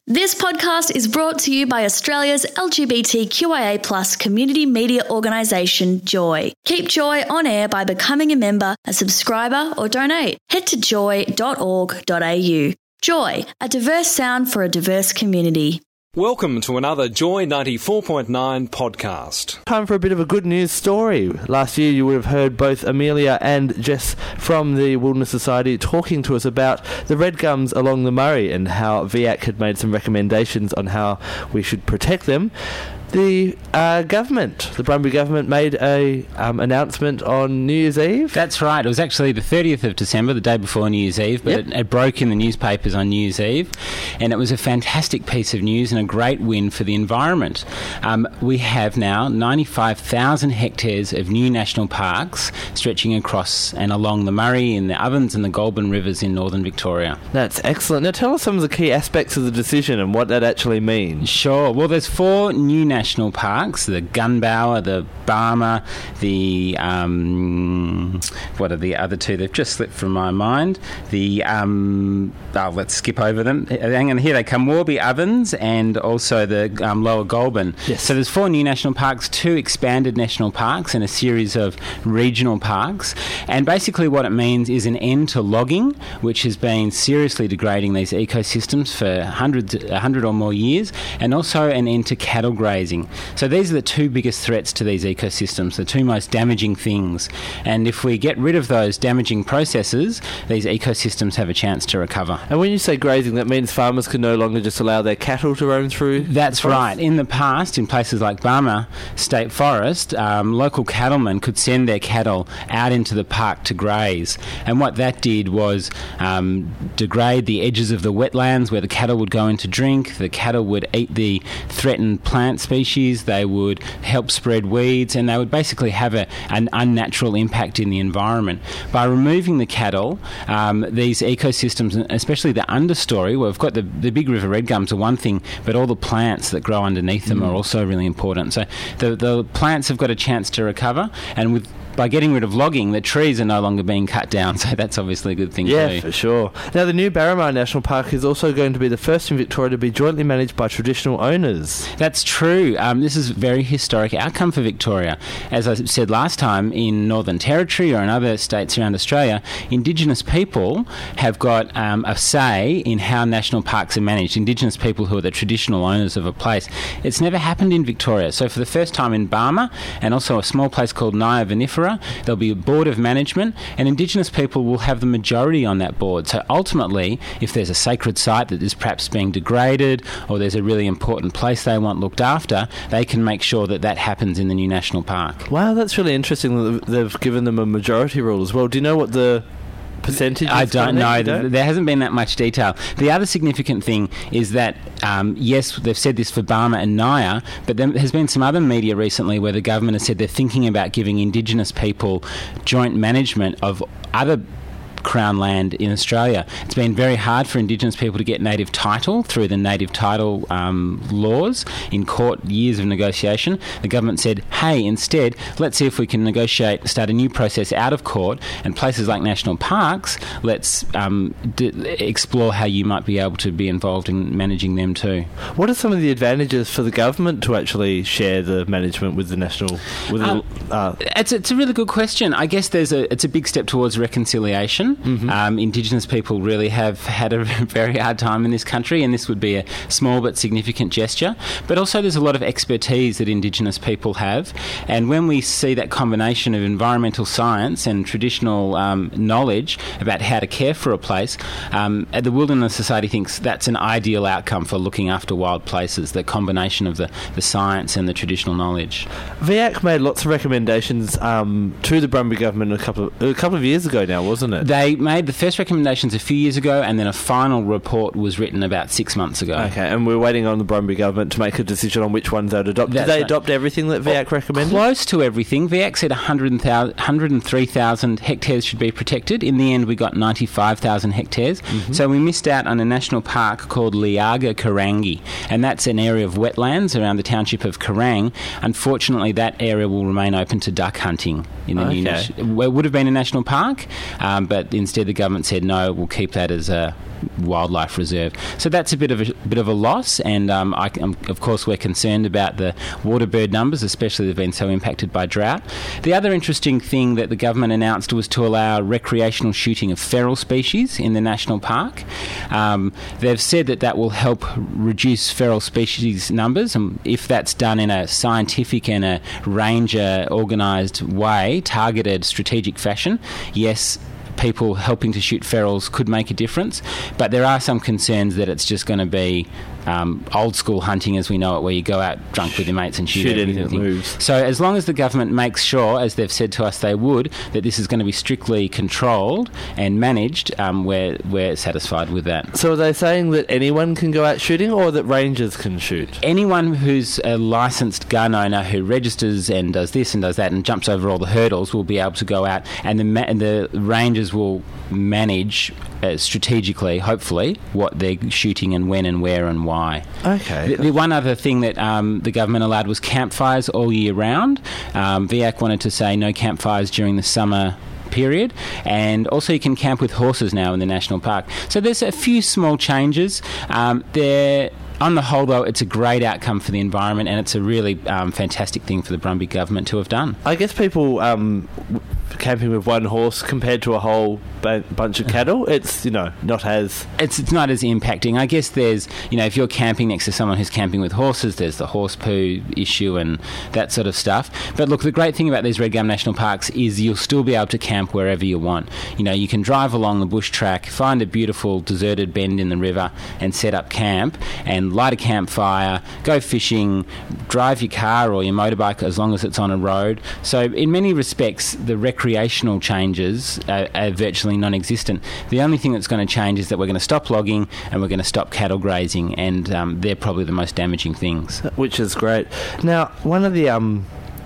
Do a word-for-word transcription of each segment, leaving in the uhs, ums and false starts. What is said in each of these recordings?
This podcast is brought to you by Australia's L G B T Q I A plus community media organisation, Joy. Keep Joy on air by becoming a member, a subscriber or donate. Head to joy dot org dot a u. Joy, a diverse sound for a diverse community. Welcome to another Joy ninety-four point nine podcast. Time for a bit of a good news story. Last year you would have heard both Amelia and Jess from the Wilderness Society talking to us about the red gums along the Murray and how V A C had made some recommendations on how we should protect them. The uh, government, the Brumby government, made a um, announcement on New Year's Eve. That's right. It was actually the thirtieth of December, the day before New Year's Eve, but yep. it, it broke in the newspapers on New Year's Eve, and it was a fantastic piece of news and a great win for the environment. Um, we have now ninety-five thousand hectares of new national parks stretching across and along the Murray and the Ovens and the Goulburn rivers in northern Victoria. That's excellent. Now tell us some of the key aspects of the decision and what that actually means. Sure. Well, there's four new national national parks, the Gunbower, the Barmah, the um, what are the other two? They've just slipped from my mind. The um, oh, let's skip over them. Hang on, here they come: Warby Ovens and also the um, Lower Goulburn. Yes. So there's four new national parks, two expanded national parks, and a series of regional parks. And basically, what it means is an end to logging, which has been seriously degrading these ecosystems for hundreds, a hundred or more years, and also an end to cattle grazing. So these are the two biggest threats to these ecosystems, the two most damaging things. And if we get rid of those damaging processes, these ecosystems have a chance to recover. And when you say grazing, that means farmers can no longer just allow their cattle to roam through? That's right. In the past, in places like Barmah State Forest, um, local cattlemen could send their cattle out into the park to graze. And what that did was um, degrade the edges of the wetlands where the cattle would go in to drink. The cattle would eat the threatened plant species. They would help spread weeds, and they would basically have a, an unnatural impact in the environment. By removing the cattle, um, these ecosystems, especially the understory, well, we've got the, the big river red gums are one thing, but all the plants that grow underneath them mm. are also really important. So the, the plants have got a chance to recover, and with by getting rid of logging, the trees are no longer being cut down, so that's obviously a good thing yeah, too. Yeah, for sure. Now, the new Barramar National Park is also going to be the first in Victoria to be jointly managed by traditional owners. That's true. Um, this is a very historic outcome for Victoria. As I said last time, in Northern Territory or in other states around Australia, Indigenous people have got um, a say in how national parks are managed. Indigenous people who are the traditional owners of a place. It's never happened in Victoria. So for the first time in Barmah, and also a small place called Naya Vinifera, there'll be a board of management, and Indigenous people will have the majority on that board. So ultimately, if there's a sacred site that is perhaps being degraded, or there's a really important place they want looked after, they can make sure that that happens in the new national park. Wow, that's really interesting that they've given them a majority rule as well. Do you know what the percentage? I don't know. Don't? There hasn't been that much detail. The other significant thing is that, um, yes, they've said this for Barmah and Naya, but there has been some other media recently where the government has said they're thinking about giving Indigenous people joint management of other Crown land in Australia. It's been very hard for Indigenous people to get native title through the native title um, laws in court, years of negotiation. The government said, hey, instead, let's see if we can negotiate, start a new process out of court, and places like national parks, let's um, d- explore how you might be able to be involved in managing them too. What are some of the advantages for the government to actually share the management with the national... With um, the, uh, it's, it's a really good question. I guess there's a it's a big step towards reconciliation. Mm-hmm. Um, Indigenous people really have had a very hard time in this country, and this would be a small but significant gesture. But also there's a lot of expertise that Indigenous people have, and when we see that combination of environmental science and traditional um, knowledge about how to care for a place, um, the Wilderness Society thinks that's an ideal outcome for looking after wild places, the combination of the, the science and the traditional knowledge. V A C made lots of recommendations um, to the Brumby government a couple of, a couple of years ago now, wasn't it? They made the first recommendations a few years ago, and then a final report was written about six months ago. Okay, and we're waiting on the Brumby government to make a decision on which ones they'd adopt. Did they right. adopt everything that V A C recommended? Close to everything. V A C said one hundred three thousand hectares should be protected. In the end, we got ninety-five thousand hectares. Mm-hmm. So we missed out on a national park called Liaga Karangi, and that's an area of wetlands around the township of Kerang. Unfortunately, that area will remain open to duck hunting in the okay. new national... It would have been a national park, um, but but instead the government said no, we'll keep that as a wildlife reserve. So that's a bit of a bit of a loss, and um, I, um, of course we're concerned about the water bird numbers, especially they've been so impacted by drought. The other interesting thing that the government announced was to allow recreational shooting of feral species in the national park. Um, they've said that that will help reduce feral species numbers, and if that's done in a scientific and a ranger organised way, targeted strategic fashion, yes, people helping to shoot ferals could make a difference, but there are some concerns that it's just going to be um, old school hunting as we know it, where you go out drunk with your mates and shoot, shoot anything anything. that moves. So as long as the government makes sure, as they've said to us they would, that this is going to be strictly controlled and managed, um, we're, we're satisfied with that. So are they saying that anyone can go out shooting, or that rangers can shoot? Anyone who's a licensed gun owner who registers and does this and does that and jumps over all the hurdles will be able to go out, and the, ma- and the rangers will manage uh, strategically, hopefully, what they're shooting and when and where and why. Okay. The, the one other thing that um, the government allowed was campfires all year round. Um, V A C wanted to say no campfires during the summer period, and also you can camp with horses now in the national park. So there's a few small changes. Um, they're On the whole, though, it's a great outcome for the environment, and it's a really um, fantastic thing for the Brumby government to have done. I guess people um, w- camping with one horse compared to a whole b- bunch of cattle, it's, you know, not as... It's it's not as impacting. I guess there's, you know, if you're camping next to someone who's camping with horses, there's the horse poo issue and that sort of stuff. But look, the great thing about these Red Gum National Parks is you'll still be able to camp wherever you want. You know, you can drive along the bush track, find a beautiful deserted bend in the river and set up camp and light a campfire, go fishing, drive your car or your motorbike as long as it's on a road. So in many respects, the recreational changes are, are virtually non-existent. The only thing that's going to change is that we're going to stop logging and we're going to stop cattle grazing, and um, they're probably the most damaging things. Which is great. Now, one of the um,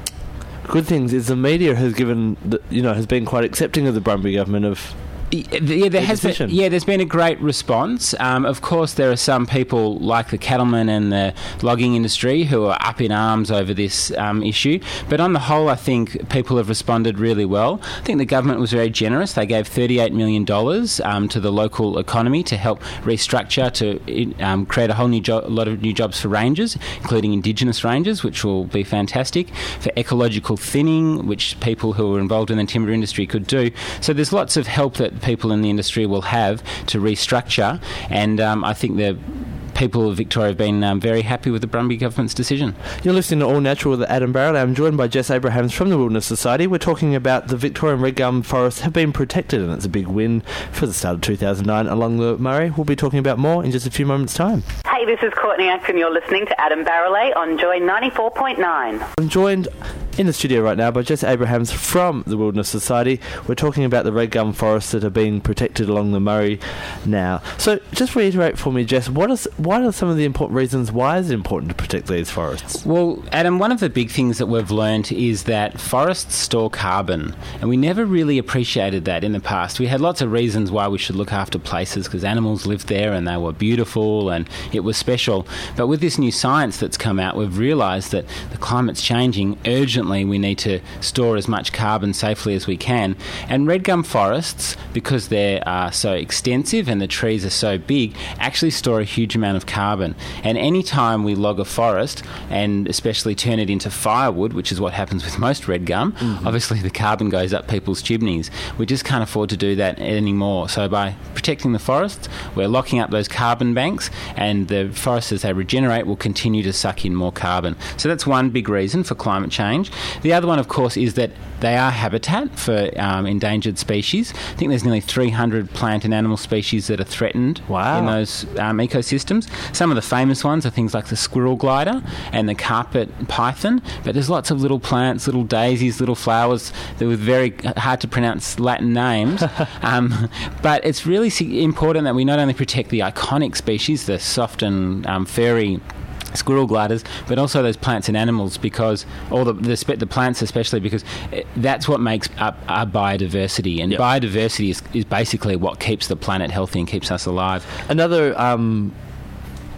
good things is the media has given, the, you know, has been quite accepting of the Brumby government of... Yeah, there has been, yeah, there's been a great response. Um, of course, there are some people like the cattlemen and the logging industry who are up in arms over this um, issue. But on the whole, I think people have responded really well. I think the government was very generous. They gave thirty-eight million dollars um, to the local economy to help restructure, to um, create a whole new jo- lot of new jobs for rangers, including Indigenous rangers, which will be fantastic, for ecological thinning, which people who are involved in the timber industry could do. So there's lots of help that people in the industry will have to restructure, and um, I think the people of Victoria have been um, very happy with the Brumby government's decision. You're listening to All Natural with Adam Barrett. I'm joined by Jess Abrahams from the Wilderness Society. We're talking about the Victorian red gum forests have been protected, and it's a big win for the start of two thousand nine along the Murray. We'll be talking about more in just a few moments' time. Hey, this is Courtney Axe, and you're listening to Adam Barrett on Joy ninety-four point nine. I'm joined in the studio right now by Jess Abrahams from the Wilderness Society. We're talking about the red gum forests that are being protected along the Murray now. So just reiterate for me, Jess, what is, what are some of the important reasons why is it important to protect these forests? Well, Adam, one of the big things that we've learned is that forests store carbon, and we never really appreciated that in the past. We had lots of reasons why we should look after places, because animals lived there and they were beautiful and it was special. But with this new science that's come out, we've realised that the climate's changing urgently. We need to store as much carbon safely as we can. And red gum forests, because they are so extensive and the trees are so big, actually store a huge amount of carbon. And any time we log a forest, and especially turn it into firewood, which is what happens with most red gum, mm-hmm. obviously the carbon goes up people's chimneys. We just can't afford to do that anymore. So by protecting the forests, we're locking up those carbon banks, and the forests, as they regenerate, will continue to suck in more carbon. So that's one big reason for climate change. The other one, of course, is that they are habitat for um, endangered species. I think there's nearly three hundred plant and animal species that are threatened wow. in those um, ecosystems. Some of the famous ones are things like the squirrel glider and the carpet python, but there's lots of little plants, little daisies, little flowers that with very hard to pronounce Latin names. um, but it's really important that we not only protect the iconic species, the soft and um, furry squirrel gliders, but also those plants and animals, because all the the, the plants especially, because that's what makes up our biodiversity, and yep. biodiversity is, is basically what keeps the planet healthy and keeps us alive. Another um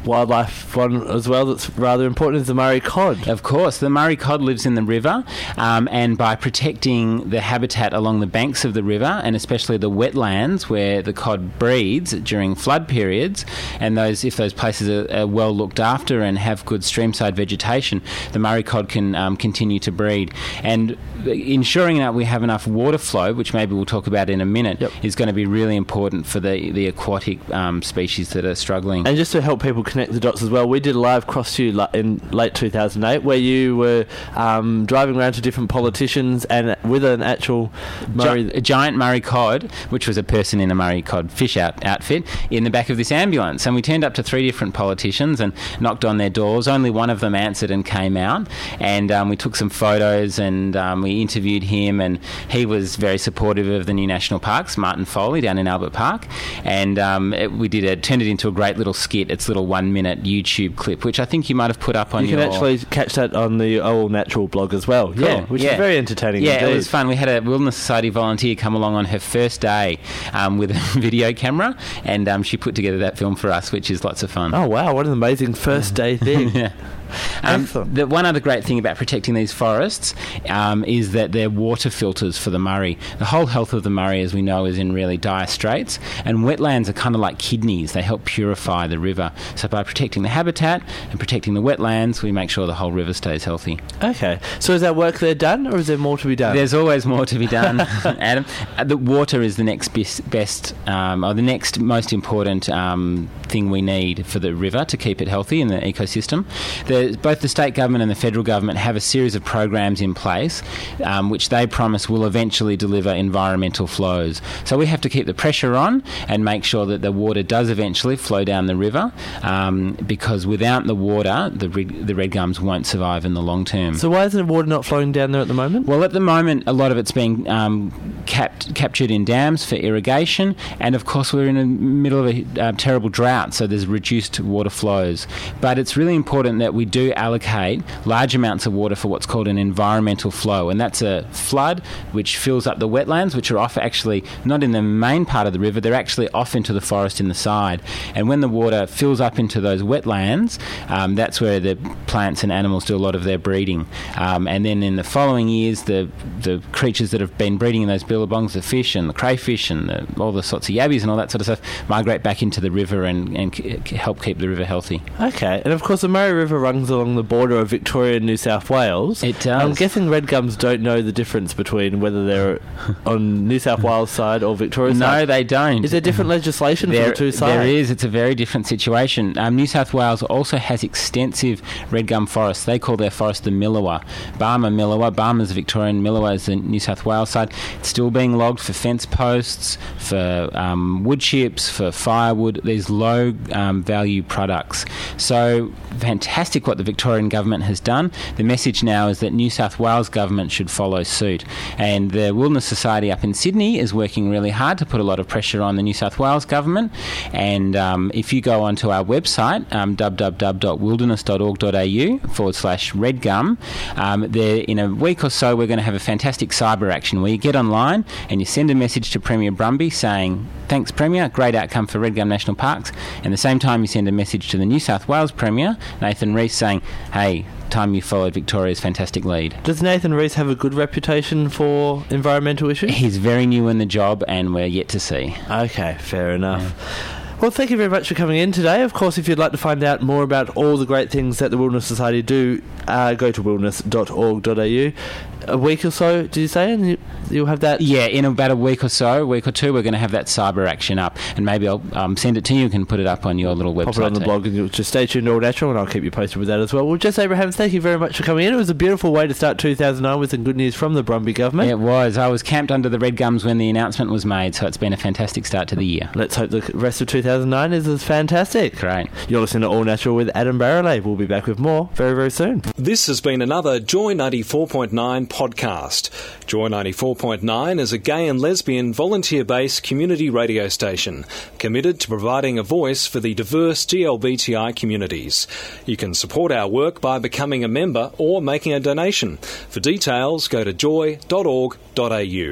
wildlife one as well that's rather important is the Murray cod. Of course, the Murray cod lives in the river, um, and by protecting the habitat along the banks of the river, and especially the wetlands where the cod breeds during flood periods, and those if those places are, are well looked after and have good streamside vegetation, the Murray cod can um, continue to breed. And ensuring that we have enough water flow, which maybe we'll talk about in a minute, yep. is going to be really important for the, the aquatic um, species that are struggling. And just to help people connect the dots as well, we did a live cross to you in late two thousand eight where you were um, driving around to different politicians and with an actual Murray... Gi- a giant Murray cod, which was a person in a Murray cod fish out- outfit, in the back of this ambulance. And we turned up to three different politicians and knocked on their doors. Only one of them answered and came out. And um, we took some photos and um, we interviewed him, and he was very supportive of the new national parks, Martin Foley down in Albert Park. And um, it, we did a, turned it into a great little skit, its little one minute YouTube clip, which I think you might have put up on you your... You can actually catch that on the All Natural blog as well. Cool. Yeah, which yeah. is very entertaining Yeah, indeed. It was fun. We had a Wilderness Society volunteer come along on her first day um, with a video camera, and um, she put together that film for us, which is lots of fun. Oh, wow, what an amazing first day thing. yeah. Um, the one other great thing about protecting these forests um, is that they're water filters for the Murray. The whole health of the Murray, as we know, is in really dire straits, and wetlands are kind of like kidneys. They help purify the river. So by protecting the habitat and protecting the wetlands, we make sure the whole river stays healthy. Okay. So is that work there done, or is there more to be done? There's always more to be done, Adam. Uh, the water is the next best, best um, or the next most important um, thing we need for the river to keep it healthy in the ecosystem. The Both the state government and the federal government have a series of programs in place um, which they promise will eventually deliver environmental flows. So we have to keep the pressure on and make sure that the water does eventually flow down the river, um, because without the water, the, red, the red gums won't survive in the long term. So why is the water not flowing down there at the moment? Well, at the moment, a lot of it's being um, capped, captured in dams for irrigation, and of course we're in the middle of a uh, terrible drought, so there's reduced water flows. But it's really important that we do allocate large amounts of water for what's called an environmental flow, and that's a flood which fills up the wetlands, which are off actually not in the main part of the river, they're actually off into the forest in the side. And when the water fills up into those wetlands, um, that's where the plants and animals do a lot of their breeding. Um, and then in the following years, the the creatures that have been breeding in those billabongs, the fish and the crayfish and the, all the sorts of yabbies and all that sort of stuff, migrate back into the river and, and c- help keep the river healthy. Okay, and of course the Murray River runs along the border of Victoria and New South Wales. It does. I'm guessing red gums don't know the difference between whether they're on New South Wales side or Victoria no, side. No, they don't. Is there different legislation there, for the two sides? There is. It's a very different situation. Um, New South Wales also has extensive red gum forests. They call their forest the Millawa. Barmah Millawa. Barmah's the Victorian, Millawa is the New South Wales side. It's still being logged for fence posts, for um, wood chips, for firewood, these low um, value products. So fantastic what the Victorian government has done. The message now is that New South Wales government should follow suit. And the Wilderness Society up in Sydney is working really hard to put a lot of pressure on the New South Wales government. And um, if you go onto our website, um, w w w dot wilderness dot org dot a u forward slash redgum, um, there in a week or so we're going to have a fantastic cyber action where you get online and you send a message to Premier Brumby saying, thanks Premier, great outcome for Red Gum National Parks. And at the same time you send a message to the New South Wales Premier, Nathan Rees, saying, hey, time you followed Victoria's fantastic lead. Does Nathan Rees have a good reputation for environmental issues? He's very new in the job and we're yet to see. Okay, fair enough. Yeah. Well, thank you very much for coming in today. Of course, if you'd like to find out more about all the great things that the Wilderness Society do, uh, go to wilderness dot org dot a u. A week or so, did you say? And you, you'll have that? Yeah, in about a week or so, a week or two, we're going to have that cyber action up. And maybe I'll um, send it to you. You can put it up on your little website. Pop it on the too. blog and you'll just stay tuned to All Natural and I'll keep you posted with that as well. Well, Jess Abraham, thank you very much for coming in. It was a beautiful way to start two thousand nine with some good news from the Brumby government. It was. I was camped under the red gums when the announcement was made, so it's been a fantastic start to the year. Let's hope the rest of two thousand nine is as fantastic. Great. You're listening to All Natural with Adam Barrelay. We'll be back with more very, very soon. This has been another Joy ninety-four point nine podcast. Joy ninety-four point nine is a gay and lesbian volunteer-based community radio station committed to providing a voice for the diverse G L B T I communities. You can support our work by becoming a member or making a donation. For details, go to joy dot org dot a u.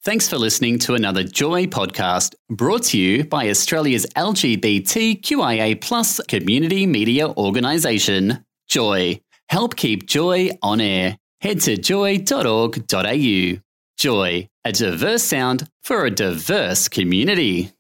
Thanks for listening to another Joy podcast brought to you by Australia's L G B T Q I A plus community media organisation, Joy. Help keep Joy on air. Head to joy dot org dot a u. Joy, a diverse sound for a diverse community.